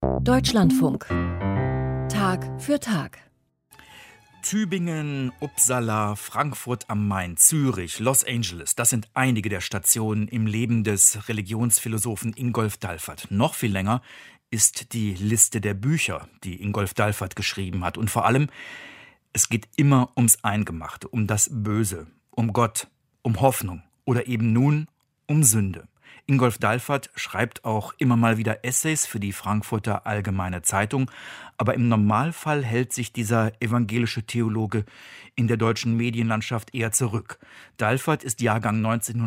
Deutschlandfunk. Tag für Tag. Tübingen, Uppsala, Frankfurt am Main, Zürich, Los Angeles, das sind einige der Stationen im Leben des Religionsphilosophen Ingolf Dalfert. Noch viel länger ist die Liste der Bücher, die Ingolf Dalfert geschrieben hat. Und vor allem, es geht immer ums Eingemachte, um das Böse, um Gott, um Hoffnung oder eben nun um Sünde. Ingolf Dalfert schreibt auch immer mal wieder Essays für die Frankfurter Allgemeine Zeitung, aber im Normalfall hält sich dieser evangelische Theologe in der deutschen Medienlandschaft eher zurück. Dalfert ist Jahrgang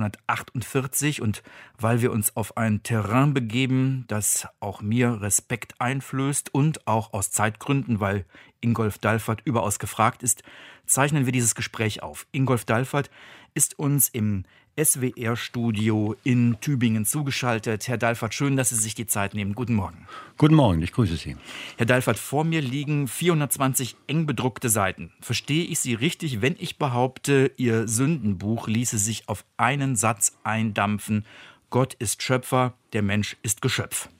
1948 und weil wir uns auf ein Terrain begeben, das auch mir Respekt einflößt und auch aus Zeitgründen, weil Ingolf Dalfert überaus gefragt ist, zeichnen wir dieses Gespräch auf. Ingolf Dalfert ist uns im SWR-Studio in Tübingen zugeschaltet. Herr Dalfert, schön, dass Sie sich die Zeit nehmen. Guten Morgen. Guten Morgen, ich grüße Sie. Herr Dalfert, vor mir liegen 420 eng bedruckte Seiten. Verstehe ich Sie richtig, wenn ich behaupte, Ihr Sündenbuch ließe sich auf einen Satz eindampfen: Gott ist Schöpfer, der Mensch ist Geschöpf?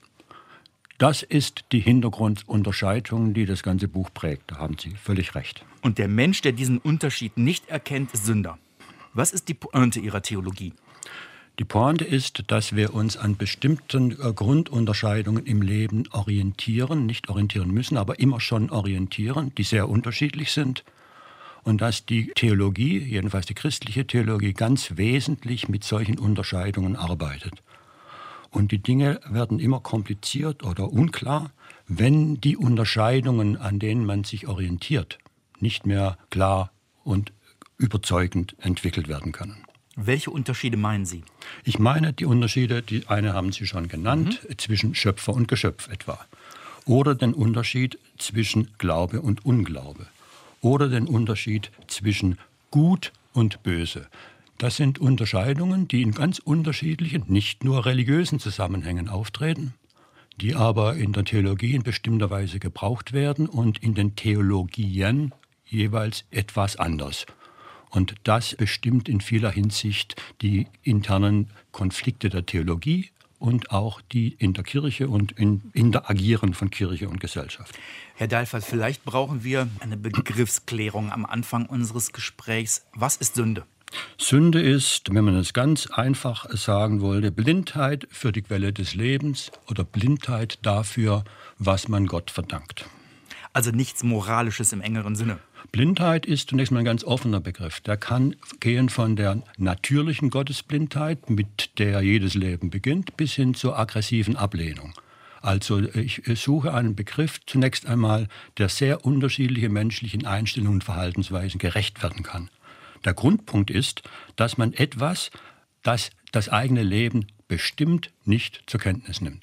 Das ist die Hintergrundunterscheidung, die das ganze Buch prägt. Da haben Sie völlig recht. Und der Mensch, der diesen Unterschied nicht erkennt, ist Sünder. Was ist die Pointe Ihrer Theologie? Die Pointe ist, dass wir uns an bestimmten Grundunterscheidungen im Leben orientieren, nicht orientieren müssen, aber immer schon orientieren, die sehr unterschiedlich sind. Und dass die Theologie, jedenfalls die christliche Theologie, ganz wesentlich mit solchen Unterscheidungen arbeitet. Und die Dinge werden immer kompliziert oder unklar, wenn die Unterscheidungen, an denen man sich orientiert, nicht mehr klar und überzeugend entwickelt werden können. Welche Unterschiede meinen Sie? Ich meine die Unterschiede, die eine haben Sie schon genannt, zwischen Schöpfer und Geschöpf etwa. Oder den Unterschied zwischen Glaube und Unglaube. Oder den Unterschied zwischen Gut und Böse. Das sind Unterscheidungen, die in ganz unterschiedlichen, nicht nur religiösen Zusammenhängen auftreten, die aber in der Theologie in bestimmter Weise gebraucht werden und in den Theologien jeweils etwas anders. Und das bestimmt in vieler Hinsicht die internen Konflikte der Theologie und auch die in der Kirche und in Interagieren von Kirche und Gesellschaft. Herr Dalfert, vielleicht brauchen wir eine Begriffsklärung am Anfang unseres Gesprächs. Was ist Sünde? Sünde ist, wenn man es ganz einfach sagen wollte, Blindheit für die Quelle des Lebens oder Blindheit dafür, was man Gott verdankt. Also nichts Moralisches im engeren Sinne. Blindheit ist zunächst mal ein ganz offener Begriff. Der kann gehen von der natürlichen Gottesblindheit, mit der jedes Leben beginnt, bis hin zur aggressiven Ablehnung. Also ich suche einen Begriff zunächst einmal, der sehr unterschiedliche menschlichen Einstellungen und Verhaltensweisen gerecht werden kann. Der Grundpunkt ist, dass man etwas, das das eigene Leben bestimmt, nicht zur Kenntnis nimmt.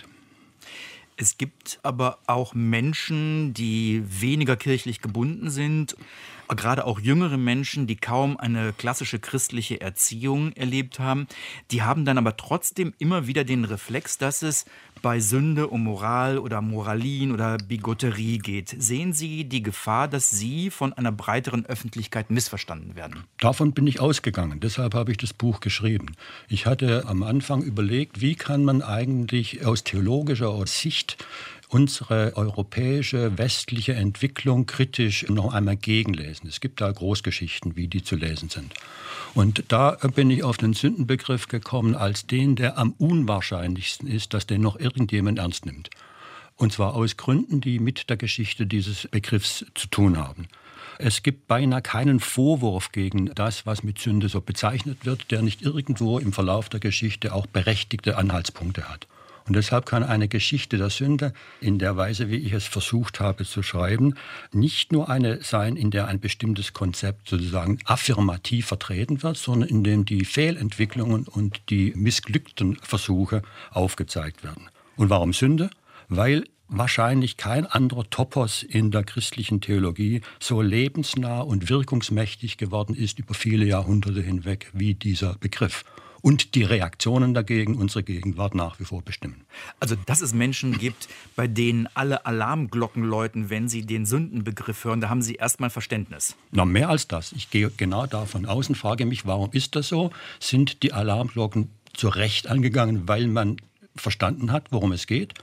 Es gibt aber auch Menschen, die weniger kirchlich gebunden sind, gerade auch jüngere Menschen, die kaum eine klassische christliche Erziehung erlebt haben. Die haben dann aber trotzdem immer wieder den Reflex, dass es bei Sünde um Moral oder Moralin oder Bigotterie geht. Sehen Sie die Gefahr, dass Sie von einer breiteren Öffentlichkeit missverstanden werden? Davon bin ich ausgegangen. Deshalb habe ich das Buch geschrieben. Ich hatte am Anfang überlegt, wie kann man eigentlich aus theologischer Sicht unsere europäische, westliche Entwicklung kritisch noch einmal gegenlesen. Es gibt da Großgeschichten, wie die zu lesen sind. Und da bin ich auf den Sündenbegriff gekommen als den, der am unwahrscheinlichsten ist, dass den noch irgendjemand ernst nimmt. Und zwar aus Gründen, die mit der Geschichte dieses Begriffs zu tun haben. Es gibt beinahe keinen Vorwurf gegen das, was mit Sünde so bezeichnet wird, der nicht irgendwo im Verlauf der Geschichte auch berechtigte Anhaltspunkte hat. Und deshalb kann eine Geschichte der Sünde in der Weise, wie ich es versucht habe zu schreiben, nicht nur eine sein, in der ein bestimmtes Konzept sozusagen affirmativ vertreten wird, sondern in dem die Fehlentwicklungen und die missglückten Versuche aufgezeigt werden. Und warum Sünde? Weil wahrscheinlich kein anderer Topos in der christlichen Theologie so lebensnah und wirkungsmächtig geworden ist über viele Jahrhunderte hinweg wie dieser Begriff. Und die Reaktionen dagegen unsere Gegenwart nach wie vor bestimmen. Also, dass es Menschen gibt, bei denen alle Alarmglocken läuten, wenn sie den Sündenbegriff hören, da haben Sie erstmal Verständnis. Na, mehr als das. Ich gehe genau davon aus und frage mich, warum ist das so? Sind die Alarmglocken zu Recht angegangen, weil man verstanden hat, worum es geht?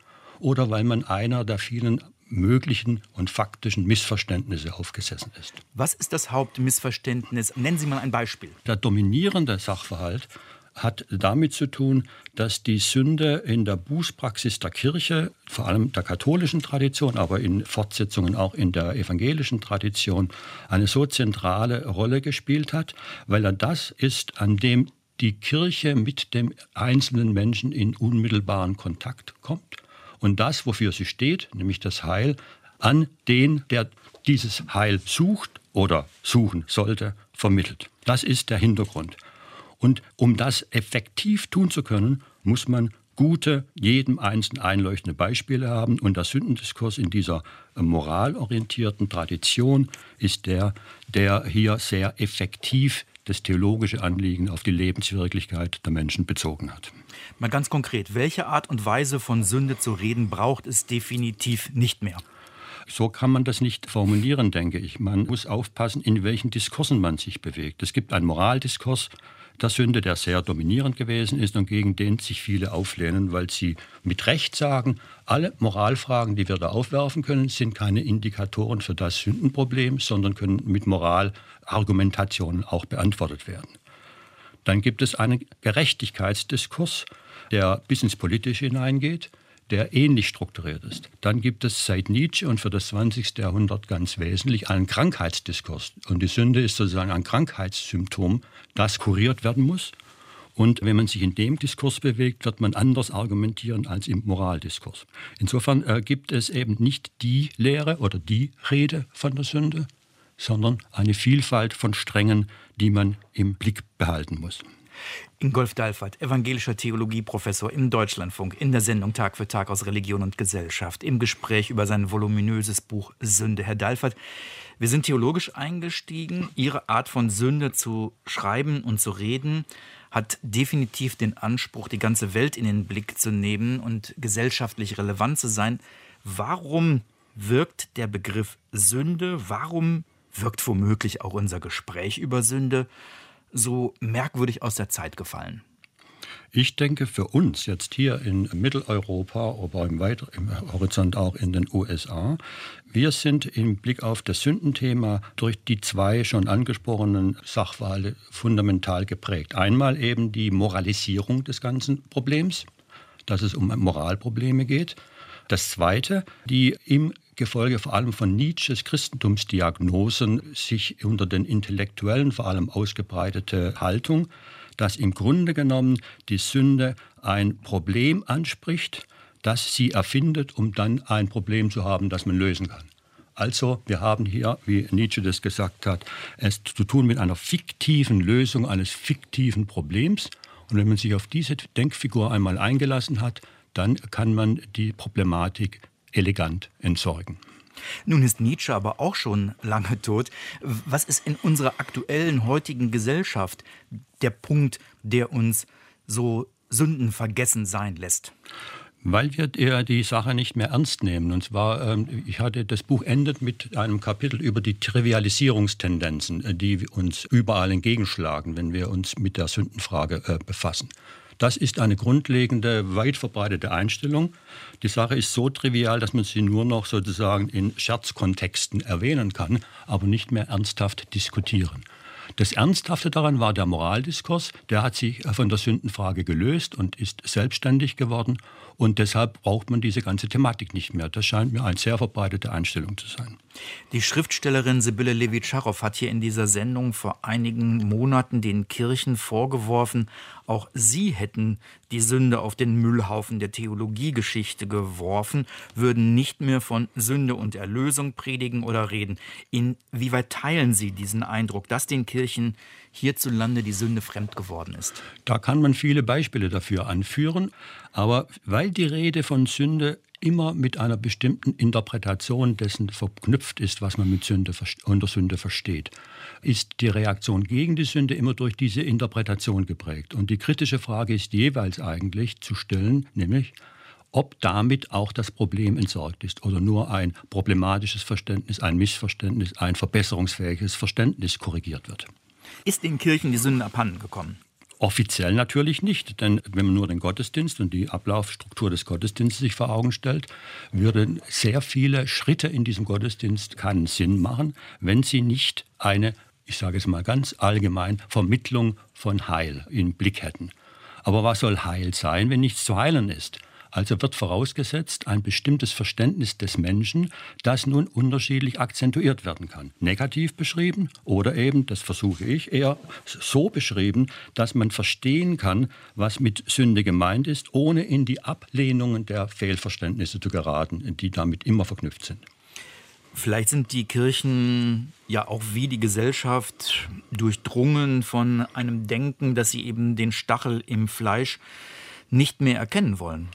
oder weil man einer der vielen möglichen und faktischen Missverständnisse aufgesessen ist. Was ist das Hauptmissverständnis? Nennen Sie mal ein Beispiel. Der dominierende Sachverhalt hat damit zu tun, dass die Sünde in der Bußpraxis der Kirche, vor allem der katholischen Tradition, aber in Fortsetzungen auch in der evangelischen Tradition, eine so zentrale Rolle gespielt hat, weil er das ist, an dem die Kirche mit dem einzelnen Menschen in unmittelbaren Kontakt kommt und das, wofür sie steht, nämlich das Heil, an den, der dieses Heil sucht oder suchen sollte, vermittelt. Das ist der Hintergrund. Und um das effektiv tun zu können, muss man gute, jedem Einzelnen einleuchtende Beispiele haben. Und der Sündendiskurs in dieser moralorientierten Tradition ist der hier sehr effektiv das theologische Anliegen auf die Lebenswirklichkeit der Menschen bezogen hat. Mal ganz konkret, welche Art und Weise von Sünde zu reden braucht es definitiv nicht mehr? So kann man das nicht formulieren, denke ich. Man muss aufpassen, in welchen Diskursen man sich bewegt. Es gibt einen Moraldiskurs der Sünde, der sehr dominierend gewesen ist und gegen den sich viele auflehnen, weil sie mit Recht sagen, alle Moralfragen, die wir da aufwerfen können, sind keine Indikatoren für das Sündenproblem, sondern können mit Moralargumentationen auch beantwortet werden. Dann gibt es einen Gerechtigkeitsdiskurs, der bis ins Politische hineingeht, der ähnlich strukturiert ist. Dann gibt es seit Nietzsche und für das 20. Jahrhundert ganz wesentlich einen Krankheitsdiskurs. Und die Sünde ist sozusagen ein Krankheitssymptom, das kuriert werden muss. Und wenn man sich in dem Diskurs bewegt, wird man anders argumentieren als im Moraldiskurs. Insofern gibt es eben nicht die Lehre oder die Rede von der Sünde, sondern eine Vielfalt von Strängen, die man im Blick behalten muss. Ingolf Dalfert, evangelischer Theologieprofessor im Deutschlandfunk, in der Sendung Tag für Tag aus Religion und Gesellschaft, im Gespräch über sein voluminöses Buch Sünde. Herr Dalfert, wir sind theologisch eingestiegen. Ihre Art von Sünde zu schreiben und zu reden hat definitiv den Anspruch, die ganze Welt in den Blick zu nehmen und gesellschaftlich relevant zu sein. Warum wirkt der Begriff Sünde, warum wirkt womöglich auch unser Gespräch über Sünde so merkwürdig aus der Zeit gefallen? Ich denke, für uns jetzt hier in Mitteleuropa, aber im Horizont auch in den USA, wir sind im Blick auf das Sündenthema durch die zwei schon angesprochenen Sachverhalte fundamental geprägt. Einmal eben die Moralisierung des ganzen Problems, dass es um Moralprobleme geht. Das Zweite, die im Gefolge vor allem von Nietzsches Christentumsdiagnosen sich unter den Intellektuellen vor allem ausgebreitete Haltung, dass im Grunde genommen die Sünde ein Problem anspricht, das sie erfindet, um dann ein Problem zu haben, das man lösen kann. Also wir haben hier, wie Nietzsche das gesagt hat, es zu tun mit einer fiktiven Lösung eines fiktiven Problems. Und wenn man sich auf diese Denkfigur einmal eingelassen hat, dann kann man die Problematik elegant entsorgen. Nun ist Nietzsche aber auch schon lange tot. Was ist in unserer aktuellen, heutigen Gesellschaft der Punkt, der uns so sündenvergessen sein lässt? Weil wir die Sache nicht mehr ernst nehmen. Und zwar, das Buch endet mit einem Kapitel über die Trivialisierungstendenzen, die uns überall entgegenschlagen, wenn wir uns mit der Sündenfrage befassen. Das ist eine grundlegende, weit verbreitete Einstellung. Die Sache ist so trivial, dass man sie nur noch sozusagen in Scherzkontexten erwähnen kann, aber nicht mehr ernsthaft diskutieren. Das Ernsthafte daran war der Moraldiskurs. Der hat sich von der Sündenfrage gelöst und ist selbstständig geworden. Und deshalb braucht man diese ganze Thematik nicht mehr. Das scheint mir eine sehr verbreitete Einstellung zu sein. Die Schriftstellerin Sibylle Levitscharow hat hier in dieser Sendung vor einigen Monaten den Kirchen vorgeworfen, auch sie hätten die Sünde auf den Müllhaufen der Theologiegeschichte geworfen, würden nicht mehr von Sünde und Erlösung predigen oder reden. Inwieweit teilen Sie diesen Eindruck, dass den Kirchen hierzulande die Sünde fremd geworden ist? Da kann man viele Beispiele dafür anführen, aber weil die Rede von Sünde immer mit einer bestimmten Interpretation dessen verknüpft ist, was man mit unter Sünde versteht, ist die Reaktion gegen die Sünde immer durch diese Interpretation geprägt. Und die kritische Frage ist jeweils eigentlich zu stellen, nämlich, ob damit auch das Problem entsorgt ist oder nur ein problematisches Verständnis, ein Missverständnis, ein verbesserungsfähiges Verständnis korrigiert wird. Ist den Kirchen die Sünde abhanden gekommen? Offiziell natürlich nicht, denn wenn man nur den Gottesdienst und die Ablaufstruktur des Gottesdienstes sich vor Augen stellt, würden sehr viele Schritte in diesem Gottesdienst keinen Sinn machen, wenn sie nicht eine, ich sage es mal ganz allgemein, Vermittlung von Heil im Blick hätten. Aber was soll Heil sein, wenn nichts zu heilen ist? Also wird vorausgesetzt ein bestimmtes Verständnis des Menschen, das nun unterschiedlich akzentuiert werden kann. Negativ beschrieben oder eben, das versuche ich, eher so beschrieben, dass man verstehen kann, was mit Sünde gemeint ist, ohne in die Ablehnungen der Fehlverständnisse zu geraten, die damit immer verknüpft sind. Vielleicht sind die Kirchen ja auch wie die Gesellschaft durchdrungen von einem Denken, dass sie eben den Stachel im Fleisch nicht mehr erkennen wollen.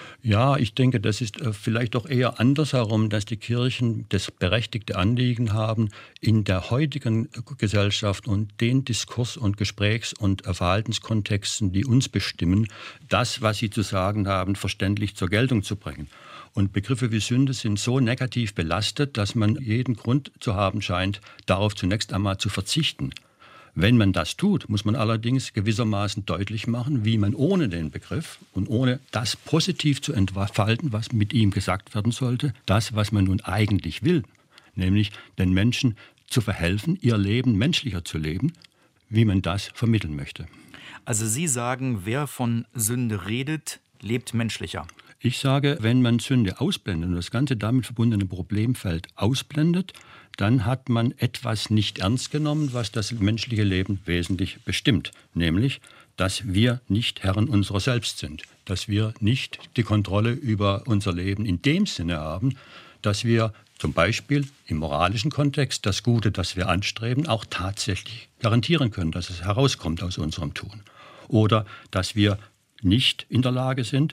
Ja, ich denke, das ist vielleicht doch eher andersherum, dass die Kirchen das berechtigte Anliegen haben, in der heutigen Gesellschaft und den Diskurs- und Gesprächs- und Verhaltenskontexten, die uns bestimmen, das, was sie zu sagen haben, verständlich zur Geltung zu bringen. Und Begriffe wie Sünde sind so negativ belastet, dass man jeden Grund zu haben scheint, darauf zunächst einmal zu verzichten. Wenn man das tut, muss man allerdings gewissermaßen deutlich machen, wie man ohne den Begriff und ohne das positiv zu entfalten, was mit ihm gesagt werden sollte, das, was man nun eigentlich will, nämlich den Menschen zu verhelfen, ihr Leben menschlicher zu leben, wie man das vermitteln möchte. Also Sie sagen, wer von Sünde redet, lebt menschlicher. Ich sage, wenn man Sünde ausblendet und das ganze damit verbundene Problemfeld ausblendet, dann hat man etwas nicht ernst genommen, was das menschliche Leben wesentlich bestimmt. Nämlich, dass wir nicht Herren unserer selbst sind. Dass wir nicht die Kontrolle über unser Leben in dem Sinne haben, dass wir zum Beispiel im moralischen Kontext das Gute, das wir anstreben, auch tatsächlich garantieren können, dass es herauskommt aus unserem Tun. Oder dass wir nicht in der Lage sind,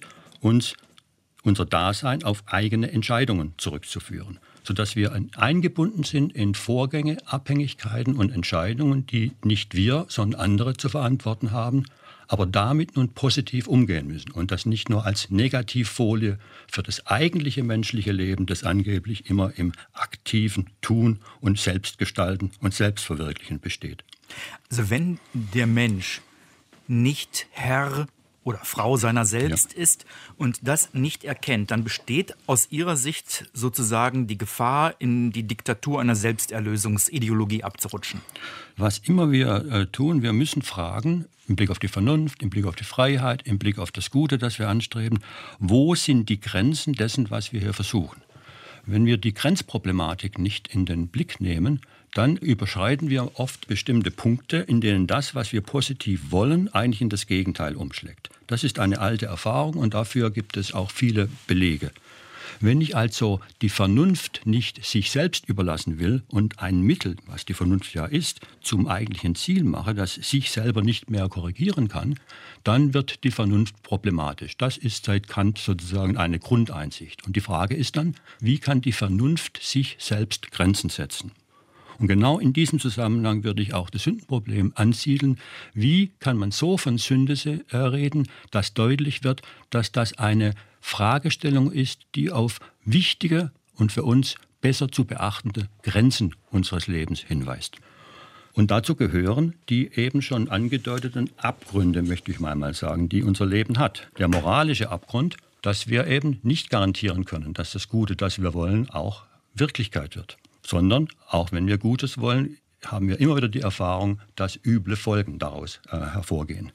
unser Dasein auf eigene Entscheidungen zurückzuführen, sodass wir eingebunden sind in Vorgänge, Abhängigkeiten und Entscheidungen, die nicht wir, sondern andere zu verantworten haben, aber damit nun positiv umgehen müssen und das nicht nur als Negativfolie für das eigentliche menschliche Leben, das angeblich immer im aktiven Tun und Selbstgestalten und Selbstverwirklichen besteht. Also wenn der Mensch nicht Herr oder Frau seiner selbst ist und das nicht erkennt, dann besteht aus Ihrer Sicht sozusagen die Gefahr, in die Diktatur einer Selbsterlösungsideologie abzurutschen. Was immer wir tun, wir müssen fragen, im Blick auf die Vernunft, im Blick auf die Freiheit, im Blick auf das Gute, das wir anstreben, wo sind die Grenzen dessen, was wir hier versuchen? Wenn wir die Grenzproblematik nicht in den Blick nehmen, dann überschreiten wir oft bestimmte Punkte, in denen das, was wir positiv wollen, eigentlich in das Gegenteil umschlägt. Das ist eine alte Erfahrung und dafür gibt es auch viele Belege. Wenn ich also die Vernunft nicht sich selbst überlassen will und ein Mittel, was die Vernunft ja ist, zum eigentlichen Ziel mache, das sich selber nicht mehr korrigieren kann, dann wird die Vernunft problematisch. Das ist seit Kant sozusagen eine Grundeinsicht. Und die Frage ist dann, wie kann die Vernunft sich selbst Grenzen setzen? Und genau in diesem Zusammenhang würde ich auch das Sündenproblem ansiedeln. Wie kann man so von Sünde reden, dass deutlich wird, dass das eine Fragestellung ist, die auf wichtige und für uns besser zu beachtende Grenzen unseres Lebens hinweist. Und dazu gehören die eben schon angedeuteten Abgründe, möchte ich mal sagen, die unser Leben hat. Der moralische Abgrund, dass wir eben nicht garantieren können, dass das Gute, das wir wollen, auch Wirklichkeit wird. Sondern, auch wenn wir Gutes wollen, haben wir immer wieder die Erfahrung, dass üble Folgen daraus hervorgehen.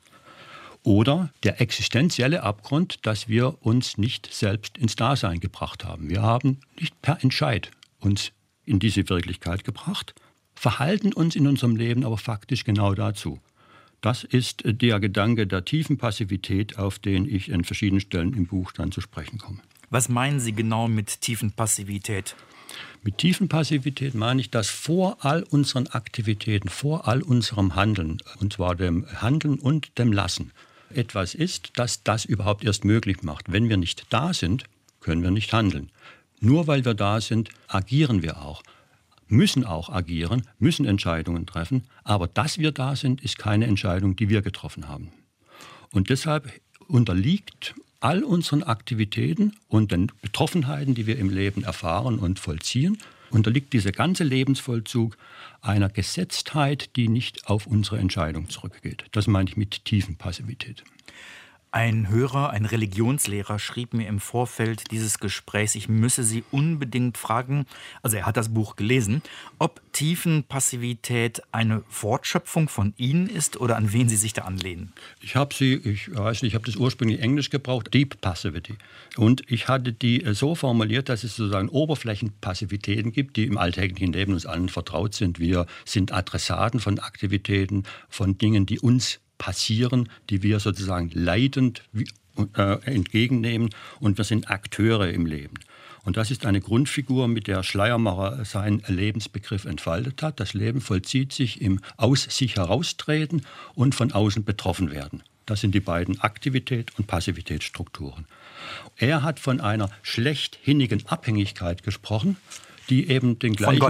Oder der existenzielle Abgrund, dass wir uns nicht selbst ins Dasein gebracht haben. Wir haben nicht per Entscheid uns in diese Wirklichkeit gebracht, verhalten uns in unserem Leben aber faktisch genau dazu. Das ist der Gedanke der tiefen Passivität, auf den ich an verschiedenen Stellen im Buch dann zu sprechen komme. Was meinen Sie genau mit tiefen Passivität? Mit tiefen Passivität meine ich, dass vor all unseren Aktivitäten, vor all unserem Handeln, und zwar dem Handeln und dem Lassen, etwas ist, das das überhaupt erst möglich macht. Wenn wir nicht da sind, können wir nicht handeln. Nur weil wir da sind, agieren wir auch, müssen auch agieren, müssen Entscheidungen treffen. Aber dass wir da sind, ist keine Entscheidung, die wir getroffen haben. Und deshalb unterliegt all unseren Aktivitäten und den Betroffenheiten, die wir im Leben erfahren und vollziehen, unterliegt dieser ganze Lebensvollzug einer Gesetztheit, die nicht auf unsere Entscheidung zurückgeht. Das meine ich mit Tiefenpassivität. Ein Hörer, ein Religionslehrer schrieb mir im Vorfeld dieses Gesprächs, ich müsse Sie unbedingt fragen, also er hat das Buch gelesen, ob Tiefenpassivität eine Wortschöpfung von Ihnen ist oder an wen Sie sich da anlehnen. Ich habe das ursprünglich Englisch gebraucht, Deep Passivity. Und ich hatte die so formuliert, dass es sozusagen Oberflächenpassivitäten gibt, die im alltäglichen Leben uns allen vertraut sind. Wir sind Adressaten von Aktivitäten, von Dingen, die uns passieren, die wir sozusagen leidend entgegennehmen, und wir sind Akteure im Leben. Und das ist eine Grundfigur, mit der Schleiermacher seinen Lebensbegriff entfaltet hat. Das Leben vollzieht sich im aus sich heraustreten und von außen betroffen werden. Das sind die beiden Aktivität- und Passivitätsstrukturen. Er hat von einer schlechthinnigen Abhängigkeit gesprochen, die eben den gleichen...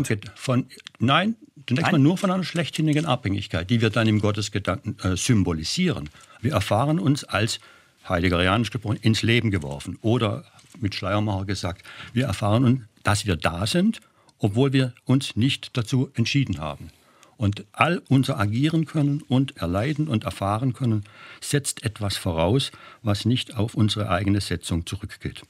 Zunächst mal nur von einer schlechthinnigen Abhängigkeit, die wir dann im Gottesgedanken symbolisieren. Wir erfahren uns als, heideggerianisch gesprochen, ins Leben geworfen. Oder mit Schleiermacher gesagt, wir erfahren, dass wir da sind, obwohl wir uns nicht dazu entschieden haben. Und all unser Agieren können und erleiden und erfahren können, setzt etwas voraus, was nicht auf unsere eigene Setzung zurückgeht.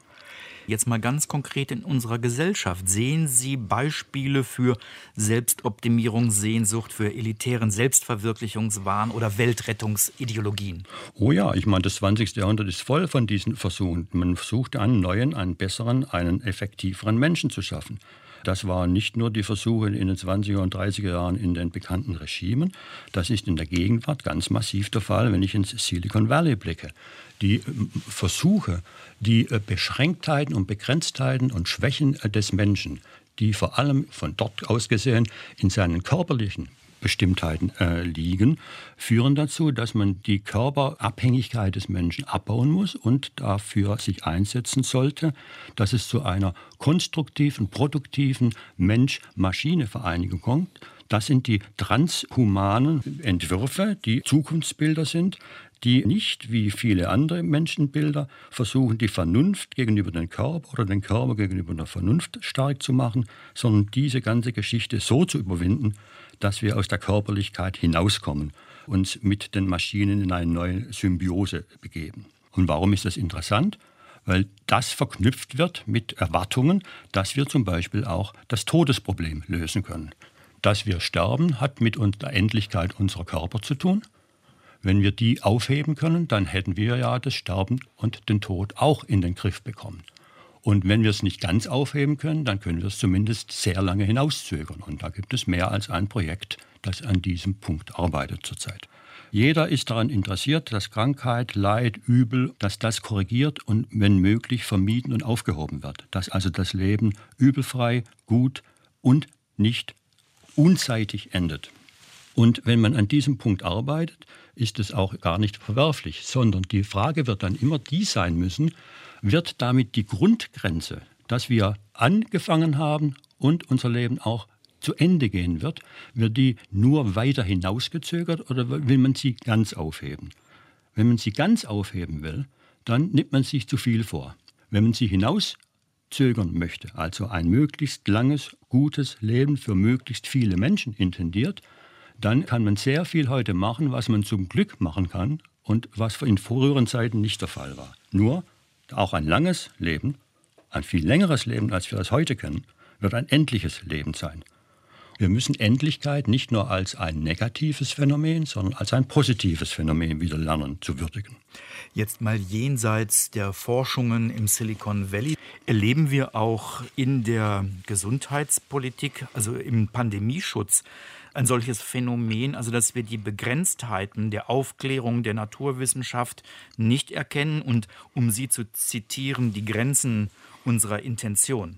Jetzt mal ganz konkret in unserer Gesellschaft. Sehen Sie Beispiele für Selbstoptimierung, Sehnsucht, für elitären Selbstverwirklichungswahn oder Weltrettungsideologien? Oh ja, ich meine, das 20. Jahrhundert ist voll von diesen Versuchen. Man versuchte einen neuen, einen besseren, einen effektiveren Menschen zu schaffen. Das waren nicht nur die Versuche in den 20er und 30er Jahren in den bekannten Regimen. Das ist in der Gegenwart ganz massiv der Fall, wenn ich ins Silicon Valley blicke. Die Versuche, die Beschränktheiten und Begrenztheiten und Schwächen des Menschen, die vor allem von dort aus gesehen in seinen körperlichen Bestimmtheiten liegen, führen dazu, dass man die Körperabhängigkeit des Menschen abbauen muss und dafür sich einsetzen sollte, dass es zu einer konstruktiven, produktiven Mensch-Maschine-Vereinigung kommt. Das sind die transhumanen Entwürfe, die Zukunftsbilder sind, die nicht, wie viele andere Menschenbilder, versuchen, die Vernunft gegenüber dem Körper oder den Körper gegenüber der Vernunft stark zu machen, sondern diese ganze Geschichte so zu überwinden, dass wir aus der Körperlichkeit hinauskommen, uns mit den Maschinen in eine neue Symbiose begeben. Und warum ist das interessant? Weil das verknüpft wird mit Erwartungen, dass wir zum Beispiel auch das Todesproblem lösen können. Dass wir sterben, hat mit der Endlichkeit unserer Körper zu tun. Wenn wir die aufheben können, dann hätten wir ja das Sterben und den Tod auch in den Griff bekommen. Und wenn wir es nicht ganz aufheben können, dann können wir es zumindest sehr lange hinauszögern. Und da gibt es mehr als ein Projekt, das an diesem Punkt arbeitet zurzeit. Jeder ist daran interessiert, dass Krankheit, Leid, Übel, dass das korrigiert und wenn möglich vermieden und aufgehoben wird. Dass also das Leben übelfrei, gut und nicht unzeitig endet. Und wenn man an diesem Punkt arbeitet, ist es auch gar nicht verwerflich, sondern die Frage wird dann immer die sein müssen, wird damit die Grundgrenze, dass wir angefangen haben und unser Leben auch zu Ende gehen wird die nur weiter hinausgezögert oder will man sie ganz aufheben? Wenn man sie ganz aufheben will, dann nimmt man sich zu viel vor. Wenn man sie hinauszögern möchte, also ein möglichst langes, gutes Leben für möglichst viele Menschen intendiert, dann kann man sehr viel heute machen, was man zum Glück machen kann und was in früheren Zeiten nicht der Fall war. Nur auch ein langes Leben, ein viel längeres Leben, als wir das heute kennen, wird ein endliches Leben sein. Wir müssen Endlichkeit nicht nur als ein negatives Phänomen, sondern als ein positives Phänomen wieder lernen zu würdigen. Jetzt mal jenseits der Forschungen im Silicon Valley. Erleben wir auch in der Gesundheitspolitik, also im Pandemieschutz, ein solches Phänomen, also dass wir die Begrenztheiten der Aufklärung der Naturwissenschaft nicht erkennen und, um Sie zu zitieren, die Grenzen unserer Intention?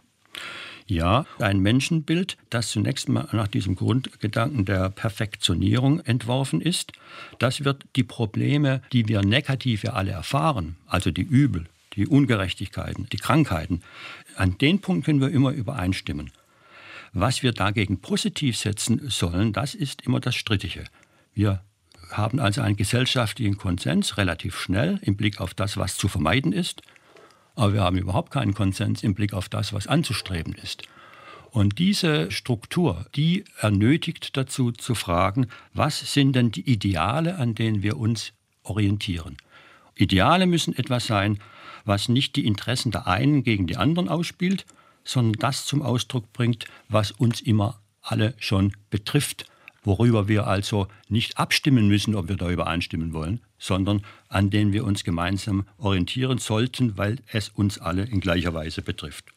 Ja, ein Menschenbild, das zunächst mal nach diesem Grundgedanken der Perfektionierung entworfen ist, das wird die Probleme, die wir negativ ja alle erfahren, also die Übel, die Ungerechtigkeiten, die Krankheiten, an den Punkt können wir immer übereinstimmen. Was wir dagegen positiv setzen sollen, das ist immer das Strittige. Wir haben also einen gesellschaftlichen Konsens relativ schnell im Blick auf das, was zu vermeiden ist. Aber wir haben überhaupt keinen Konsens im Blick auf das, was anzustreben ist. Und diese Struktur, die ernötigt dazu zu fragen, was sind denn die Ideale, an denen wir uns orientieren? Ideale müssen etwas sein, was nicht die Interessen der einen gegen die anderen ausspielt, sondern das zum Ausdruck bringt, was uns immer alle schon betrifft, worüber wir also nicht abstimmen müssen, ob wir da übereinstimmen wollen, sondern an denen wir uns gemeinsam orientieren sollten, weil es uns alle in gleicher Weise betrifft.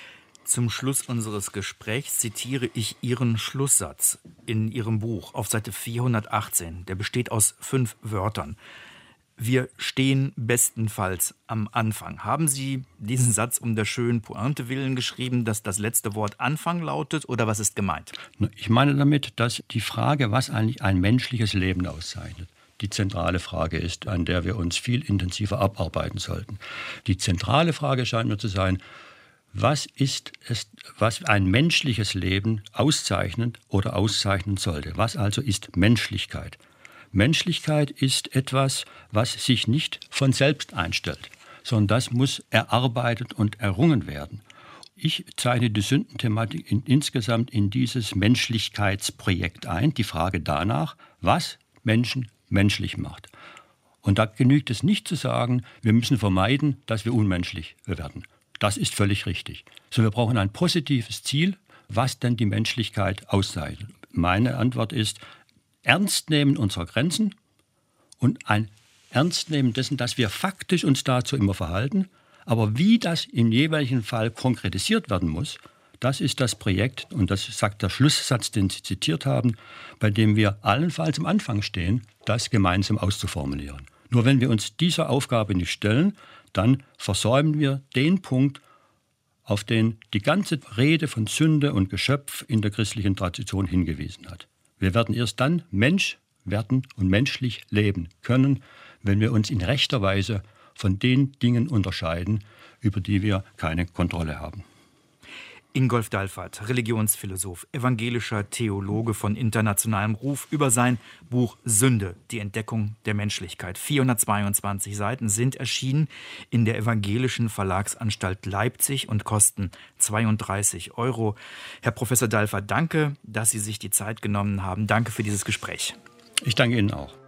Zum Schluss unseres Gesprächs zitiere ich Ihren Schlusssatz in Ihrem Buch auf Seite 418. Der besteht aus 5 Wörtern. Wir stehen bestenfalls am Anfang. Haben Sie diesen Satz um der schönen Pointe willen geschrieben, dass das letzte Wort Anfang lautet, oder was ist gemeint? Ich meine damit, dass die Frage, was eigentlich ein menschliches Leben auszeichnet, die zentrale Frage ist, an der wir uns viel intensiver abarbeiten sollten. Die zentrale Frage scheint mir zu sein, was ist es, was ein menschliches Leben auszeichnet oder auszeichnen sollte? Was also ist Menschlichkeit? Menschlichkeit ist etwas, was sich nicht von selbst einstellt, sondern das muss erarbeitet und errungen werden. Ich zeichne die Sündenthematik insgesamt in dieses Menschlichkeitsprojekt ein, die Frage danach, was Menschen menschlich macht. Und da genügt es nicht zu sagen, wir müssen vermeiden, dass wir unmenschlich werden. Das ist völlig richtig. Sondern wir brauchen ein positives Ziel, was denn die Menschlichkeit auszeichnet. Meine Antwort ist, Ernstnehmen unserer Grenzen und ein Ernstnehmen dessen, dass wir faktisch uns dazu immer verhalten. Aber wie das im jeweiligen Fall konkretisiert werden muss, das ist das Projekt, und das sagt der Schlusssatz, den Sie zitiert haben, bei dem wir allenfalls am Anfang stehen, das gemeinsam auszuformulieren. Nur wenn wir uns dieser Aufgabe nicht stellen, dann versäumen wir den Punkt, auf den die ganze Rede von Sünde und Geschöpf in der christlichen Tradition hingewiesen hat. Wir werden erst dann Mensch werden und menschlich leben können, wenn wir uns in rechter Weise von den Dingen unterscheiden, über die wir keine Kontrolle haben. Ingolf Dalfert, Religionsphilosoph, evangelischer Theologe von internationalem Ruf, über sein Buch Sünde, die Entdeckung der Menschlichkeit. 422 Seiten sind erschienen in der Evangelischen Verlagsanstalt Leipzig und kosten 32 €. Herr Professor Dalfert, danke, dass Sie sich die Zeit genommen haben. Danke für dieses Gespräch. Ich danke Ihnen auch.